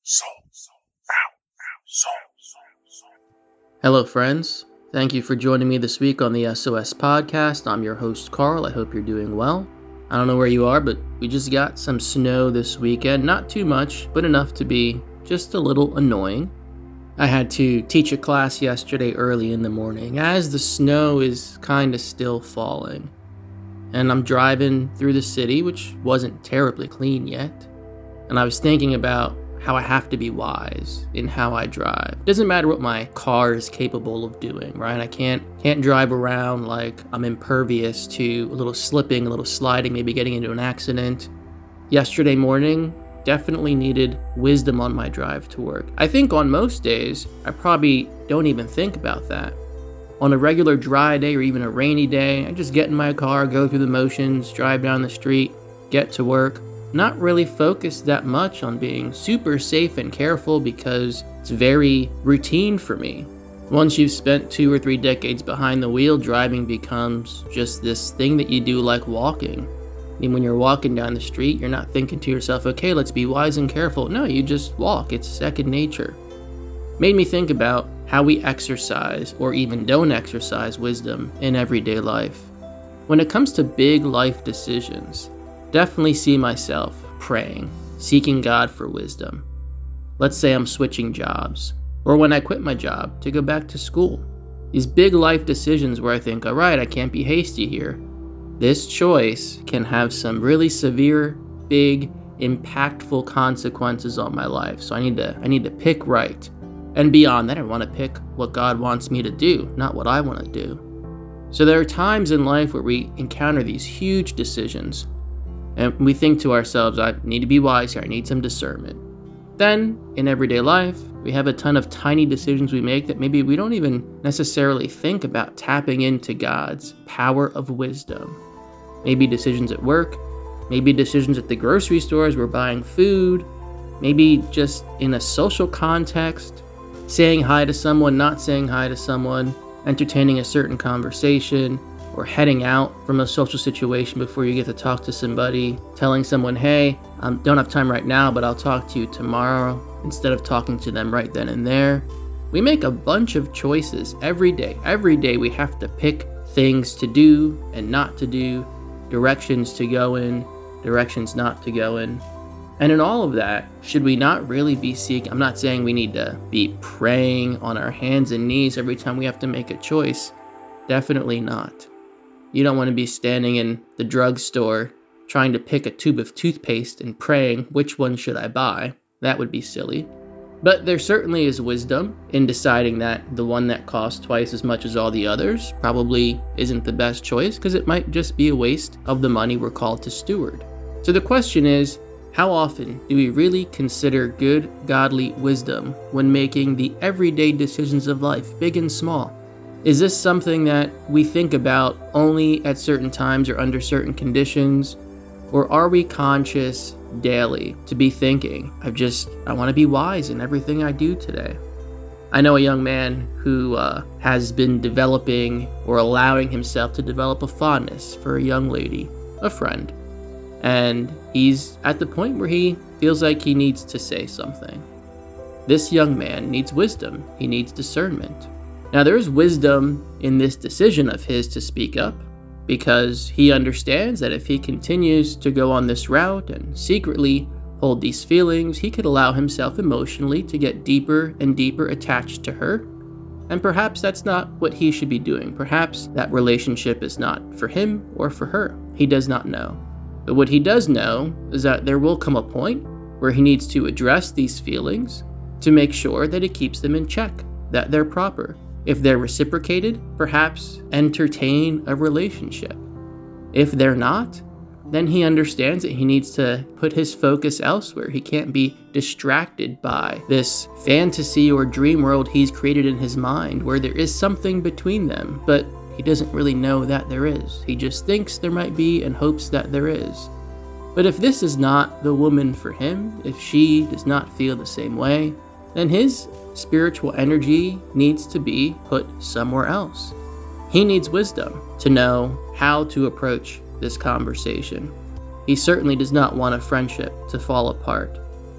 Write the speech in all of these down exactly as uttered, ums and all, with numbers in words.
Soul Out. Soul. Hello, friends. Thank you for joining me this week on the S O S podcast. I'm your host, Carl. I hope you're doing well. I don't know where you are, but we just got some snow this weekend. Not too much, but enough to be just a little annoying. I had to teach a class yesterday early in the morning as the snow is kind of still falling. And I'm driving through the city, which wasn't terribly clean yet. And I was thinking about how I have to be wise in how I drive. It doesn't matter what my car is capable of doing, right? I can't can't drive around like I'm impervious to a little slipping, a little sliding, maybe getting into an accident. Yesterday morning, definitely needed wisdom on my drive to work. I think on most days, I probably don't even think about that. On a regular dry day or even a rainy day, I just get in my car, go through the motions, drive down the street, get to work. Not really focused that much on being super safe and careful because it's very routine for me. Once you've spent two or three decades behind the wheel, driving becomes just this thing that you do like walking. I mean, when you're walking down the street, you're not thinking to yourself, okay, let's be wise and careful. No, you just walk. It's second nature. Made me think about how we exercise or even don't exercise wisdom in everyday life. When it comes to big life decisions, definitely see myself praying, seeking God for wisdom. Let's say I'm switching jobs, or when I quit my job to go back to school. These big life decisions where I think, all right, I can't be hasty here. This choice can have some really severe, big, impactful consequences on my life. So I need to, I need to pick right. And beyond that, I want to pick what God wants me to do, not what I want to do. So there are times in life where we encounter these huge decisions, and we think to ourselves, I need to be wise here, I need some discernment. Then, in everyday life, we have a ton of tiny decisions we make that maybe we don't even necessarily think about tapping into God's power of wisdom. Maybe decisions at work, maybe decisions at the grocery store as we're buying food, maybe just in a social context, saying hi to someone, not saying hi to someone, entertaining a certain conversation, or heading out from a social situation before you get to talk to somebody, telling someone, hey, I don't have time right now, but I'll talk to you tomorrow, instead of talking to them right then and there. We make a bunch of choices every day. Every day we have to pick things to do and not to do, directions to go in, directions not to go in. And in all of that, should we not really be seeking, I'm not saying we need to be praying on our hands and knees every time we have to make a choice. Definitely not. You don't want to be standing in the drugstore trying to pick a tube of toothpaste and praying, which one should I buy? That would be silly. But there certainly is wisdom in deciding that the one that costs twice as much as all the others probably isn't the best choice because it might just be a waste of the money we're called to steward. So the question is, how often do we really consider good, godly wisdom when making the everyday decisions of life, big and small? Is this something that we think about only at certain times or under certain conditions? Or are we conscious daily to be thinking, I've just, I want to be wise in everything I do today? I know a young man who uh, has been developing or allowing himself to develop a fondness for a young lady, a friend. And he's at the point where he feels like he needs to say something. This young man needs wisdom. He needs discernment. Now, there is wisdom in this decision of his to speak up because he understands that if he continues to go on this route and secretly hold these feelings, he could allow himself emotionally to get deeper and deeper attached to her. And perhaps that's not what he should be doing. Perhaps that relationship is not for him or for her. He does not know. But what he does know is that there will come a point where he needs to address these feelings to make sure that he keeps them in check, that they're proper. If they're reciprocated, perhaps entertain a relationship. If they're not, then he understands that he needs to put his focus elsewhere. He can't be distracted by this fantasy or dream world he's created in his mind where there is something between them, but he doesn't really know that there is. He just thinks there might be and hopes that there is. But if this is not the woman for him, if she does not feel the same way, then his spiritual energy needs to be put somewhere else. He needs wisdom to know how to approach this conversation. He certainly does not want a friendship to fall apart.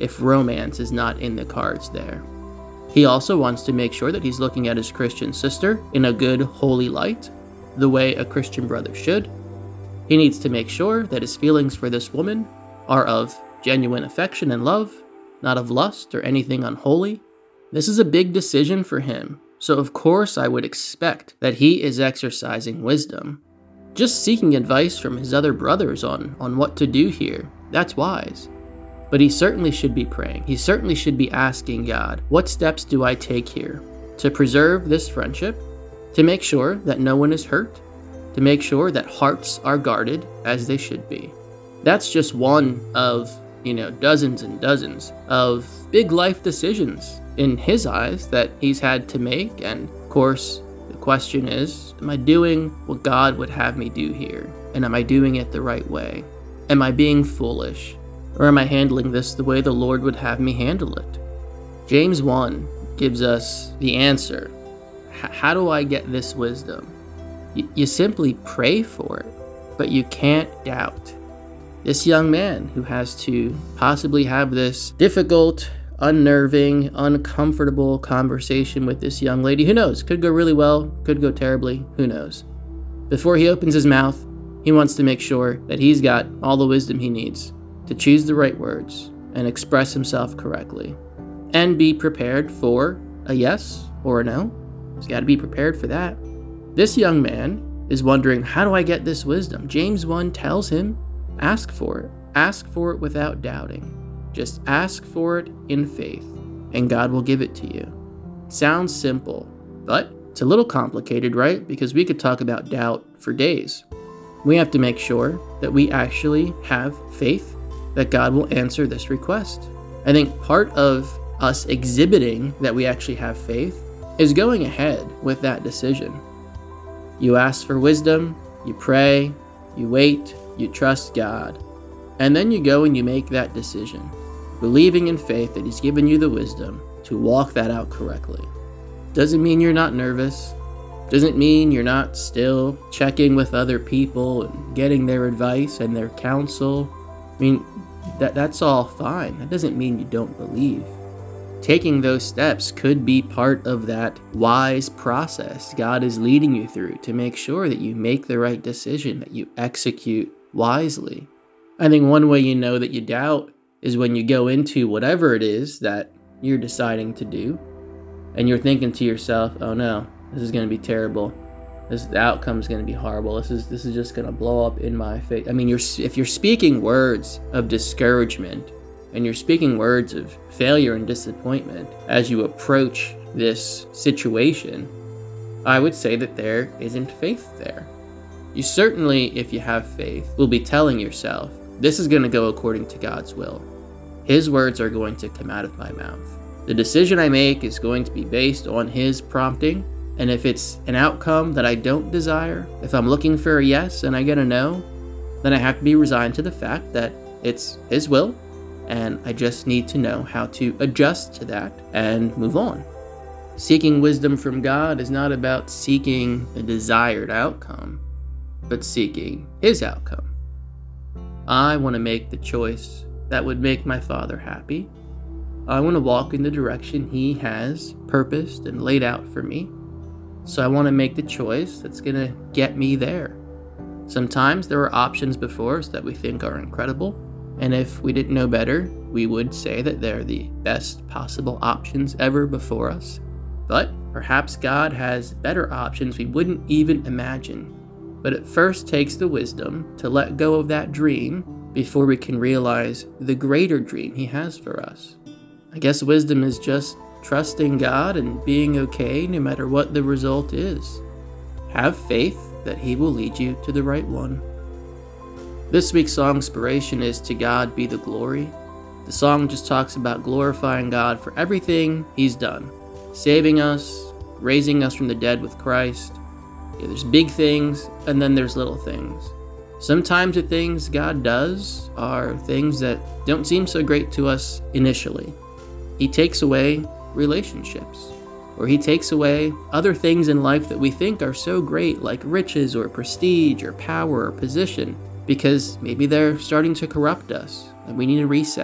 if romance is not in the cards there. He also wants to make sure that he's looking at his Christian sister in a good, holy light, the way a Christian brother should. He needs to make sure that his feelings for this woman are of genuine affection and love, not of lust or anything unholy. This is a big decision for him, so of course I would expect that he is exercising wisdom. Just seeking advice from his other brothers on, on what to do here, that's wise. But he certainly should be praying. He certainly should be asking God, what steps do I take here to preserve this friendship, to make sure that no one is hurt, to make sure that hearts are guarded as they should be. That's just one of, you know, dozens and dozens of big life decisions in his eyes that he's had to make. And of course, the question is, am I doing what God would have me do here? And am I doing it the right way? Am I being foolish? Or am I handling this the way the Lord would have me handle it? James one gives us the answer. H- how do I get this wisdom? Y- you simply pray for it, but you can't doubt. This young man who has to possibly have this difficult, unnerving, uncomfortable conversation with this young lady. Who knows? Could go really well, could go terribly, who knows? Before he opens his mouth, he wants to make sure that he's got all the wisdom he needs to choose the right words and express himself correctly. And be prepared for a yes or a no. He's got to be prepared for that. This young man is wondering, how do I get this wisdom? James one tells him, ask for it. Ask for it without doubting. Just ask for it in faith, and God will give it to you. Sounds simple, but it's a little complicated, right? Because we could talk about doubt for days. We have to make sure that we actually have faith that God will answer this request. I think part of us exhibiting that we actually have faith is going ahead with that decision. You ask for wisdom, you pray, you wait, you trust God, and then you go and you make that decision, believing in faith that He's given you the wisdom to walk that out correctly. Doesn't mean you're not nervous. Doesn't mean you're not still checking with other people and getting their advice and their counsel. I mean, that that's all fine. That doesn't mean you don't believe. Taking those steps could be part of that wise process God is leading you through to make sure that you make the right decision, that you execute wisely. I think one way you know that you doubt is when you go into whatever it is that you're deciding to do, and you're thinking to yourself, oh no, this is going to be terrible. This the outcome is going to be horrible. This is this is just going to blow up in my face. I mean, you're if you're speaking words of discouragement and you're speaking words of failure and disappointment as you approach this situation, I would say that there isn't faith there. You certainly, if you have faith, will be telling yourself, this is going to go according to God's will. His words are going to come out of my mouth. The decision I make is going to be based on His prompting. And if it's an outcome that I don't desire, if I'm looking for a yes and I get a no, then I have to be resigned to the fact that it's His will, and I just need to know how to adjust to that and move on. Seeking wisdom from God is not about seeking a desired outcome, but seeking His outcome. I want to make the choice that would make my Father happy. I want to walk in the direction He has purposed and laid out for me. So I want to make the choice that's going to get me there. Sometimes there are options before us that we think are incredible, and if we didn't know better, we would say that they're the best possible options ever before us. But perhaps God has better options we wouldn't even imagine. But it first takes the wisdom to let go of that dream before we can realize the greater dream He has for us. I guess wisdom is just trusting God and being okay no matter what the result is. Have faith that He will lead you to the right one. This week's song inspiration is To God Be the Glory. The song just talks about glorifying God for everything He's done. Saving us, raising us from the dead with Christ. Yeah, there's big things and then there's little things. Sometimes the things God does are things that don't seem so great to us initially. He takes away relationships, or He takes away other things in life that we think are so great, like riches or prestige or power or position, because maybe they're starting to corrupt us and we need a reset.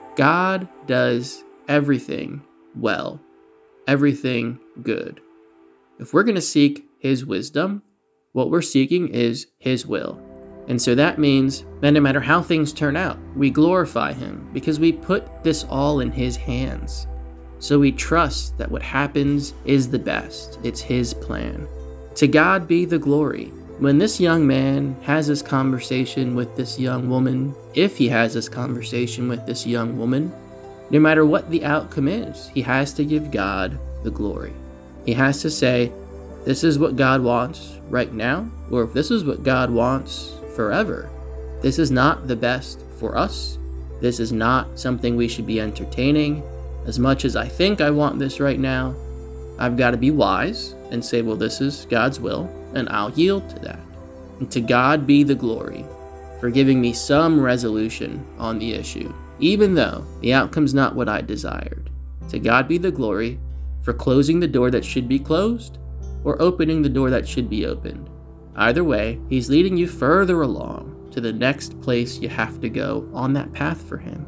God does everything well, everything good. If we're going to seek His wisdom, what we're seeking is His will. And so that means that no matter how things turn out, we glorify Him because we put this all in His hands. So we trust that what happens is the best. It's His plan. To God be the glory. When this young man has this conversation with this young woman, if he has this conversation with this young woman, no matter what the outcome is, he has to give God the glory. He has to say, this is what God wants right now, or if this is what God wants forever. This is not the best for us. This is not something we should be entertaining. As much as I think I want this right now, I've got to be wise and say, well, this is God's will, and I'll yield to that. And to God be the glory for giving me some resolution on the issue, even though the outcome's not what I desired. To God be the glory for closing the door that should be closed or opening the door that should be opened. Either way, He's leading you further along to the next place you have to go on that path for Him.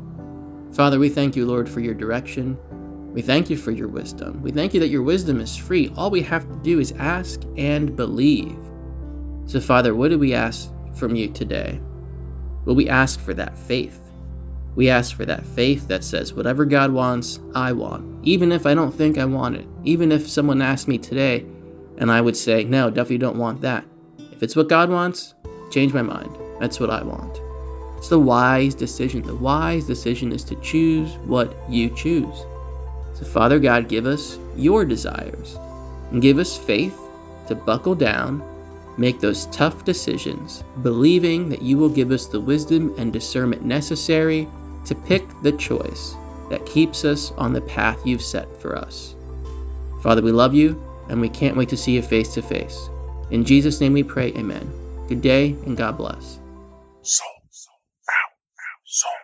Father, we thank you, Lord, for your direction. We thank you for your wisdom. We thank you that your wisdom is free. All we have to do is ask and believe. So, Father, what do we ask from you today? Well, we ask for that faith. We ask for that faith that says, whatever God wants, I want. Even if I don't think I want it. Even if someone asked me today and I would say, no, definitely don't want that. If it's what God wants, change my mind. That's what I want. It's the wise decision. The wise decision is to choose what you choose. So, Father God, give us your desires and give us faith to buckle down, make those tough decisions, believing that you will give us the wisdom and discernment necessary to pick the choice that keeps us on the path you've set for us. Father, we love you, and we can't wait to see you face to face. In Jesus' name we pray, amen. Good day, and God bless. Soul, soul, ow, ow, soul.